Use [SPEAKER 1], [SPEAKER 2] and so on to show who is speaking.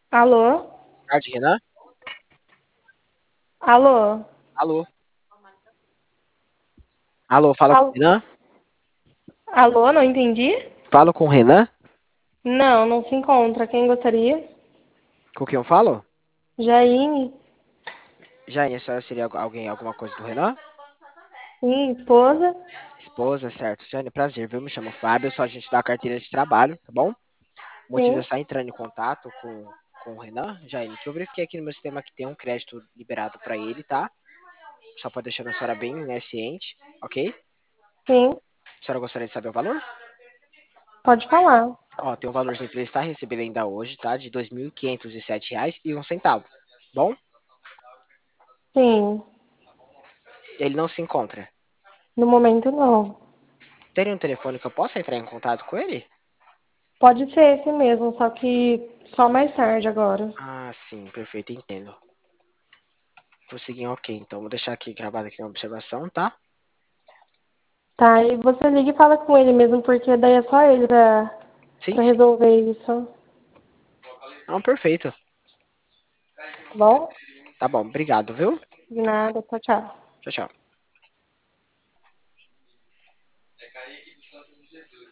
[SPEAKER 1] Alô?
[SPEAKER 2] Tarde, Renan?
[SPEAKER 1] Alô?
[SPEAKER 2] Alô? Alô, fala com o
[SPEAKER 1] Al-
[SPEAKER 2] Renan?
[SPEAKER 1] Alô, não entendi?
[SPEAKER 2] Falo com o Renan?
[SPEAKER 1] Não, não se encontra. Quem gostaria?
[SPEAKER 2] Com quem eu falo?
[SPEAKER 1] Jaine?
[SPEAKER 2] Já, e a senhora seria alguém, alguma coisa do Renan?
[SPEAKER 1] Sim, esposa?
[SPEAKER 2] Esposa, certo. Jane, prazer, viu? Me chamo Fábio, eu sou agente da carteira de trabalho, tá bom? O motivo de eu
[SPEAKER 1] Sim,
[SPEAKER 2] estar entrando em contato com o Renan, Jaine, que eu verifiquei aqui no meu sistema que tem um crédito liberado para ele, tá? Só para deixar a senhora bem, né, ciente, ok?
[SPEAKER 1] sim.
[SPEAKER 2] A senhora gostaria de saber o valor?
[SPEAKER 1] Pode falar.
[SPEAKER 2] Ó, tem um valorzinho para ele estar recebendo ainda hoje, tá? De R$ 2.507,01. Bom,
[SPEAKER 1] Sim.
[SPEAKER 2] ele não se encontra.
[SPEAKER 1] No momento, não.
[SPEAKER 2] Teria um telefone que eu possa entrar em contato com ele?
[SPEAKER 1] Pode ser esse mesmo, só que só mais tarde agora.
[SPEAKER 2] Ah, sim, perfeito, entendo. Vou seguir ok, então vou deixar aqui gravado aqui na observação, tá?
[SPEAKER 1] Tá, e você liga e fala com ele mesmo, porque daí é só ele
[SPEAKER 2] Sim,
[SPEAKER 1] pra
[SPEAKER 2] sim.
[SPEAKER 1] resolver isso.
[SPEAKER 2] Não, perfeito.
[SPEAKER 1] Tá bom?
[SPEAKER 2] Tá bom, obrigado, viu?
[SPEAKER 1] De nada, tchau, tchau.
[SPEAKER 2] Tchau, tchau.